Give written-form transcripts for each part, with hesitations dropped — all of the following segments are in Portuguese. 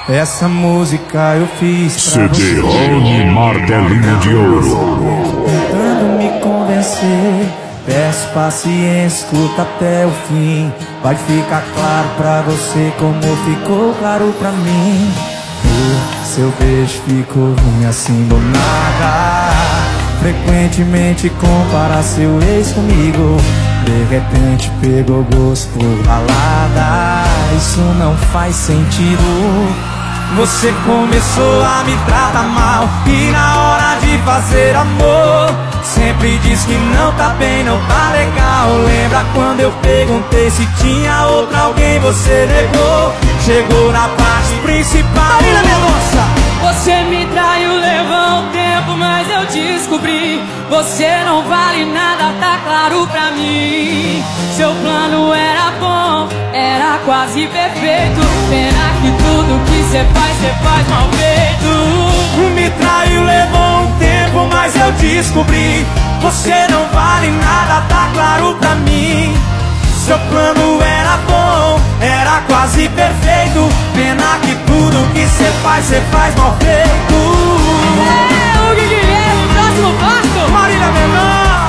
Essa música eu fiz pra você. CD-ROM Martelinho de Ouro. Tentando me convencer, peço paciência, escuta até o fim. Vai ficar claro pra você como ficou claro pra mim. O seu beijo ficou ruim assim do nada. Frequentemente compara seu ex comigo. De repente pegou gosto por balada. Isso não faz sentido. Você começou a me tratar mal e na hora de fazer amor sempre diz que não tá bem, não tá legal. Lembra quando eu perguntei se tinha outra alguém, você negou. Chegou na parte principal. Marília Mendonça! Você me traiu, levou um tempo, mas eu descobri. Você não vale nada, tá claro pra mim. Seu plano era bom, era quase perfeito. Pena que tudo que cê faz mal feito. Me traiu, levou um tempo, mas eu descobri. Você não vale nada, tá claro pra mim. Seu plano era bom, era quase perfeito. Pena que tudo que cê faz mal feito. É o Guilherme, próximo passo. Marília Mendonça.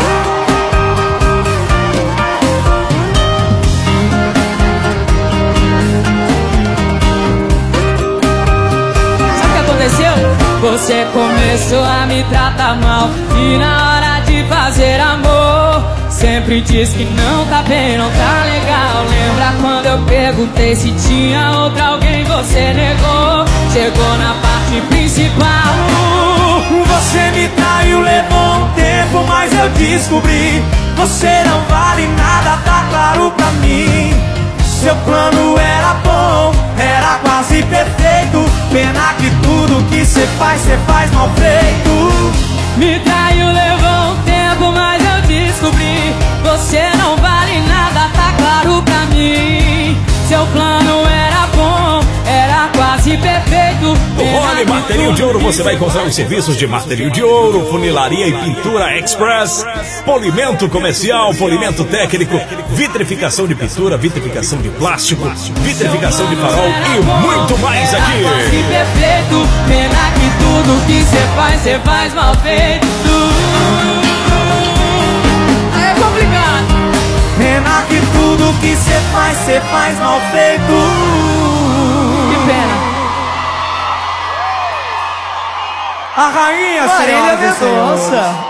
Sabe o que aconteceu? Você começou a me tratar mal e na hora de fazer amor sempre diz que não tá bem, não tá legal. Lembra quando eu perguntei se tinha outra alguém, você negou. Chegou na parte principal. Você me traiu, levou um tempo, mas eu descobri. Você não vale nada, tá claro pra mim. Seu plano era bom, era quase perfeito. Pena que tudo que cê faz mal feito. Me traiu, levou um tempo, mas eu descobri. Você não vale nada, tá claro pra mim. Seu plano era bom, era quase perfeito. Olha, Martelinho de Ouro, você vai encontrar os serviços de Martelinho de Ouro, funilaria e pintura express, polimento comercial, polimento técnico, vitrificação de pintura, vitrificação de plástico, vitrificação de farol e muito mais aqui. Quase perfeito, pena que tudo que cê faz mal feito. É complicado. Pena que tudo que cê faz mal feito. Que pena. A rainha, Marília Mendonça.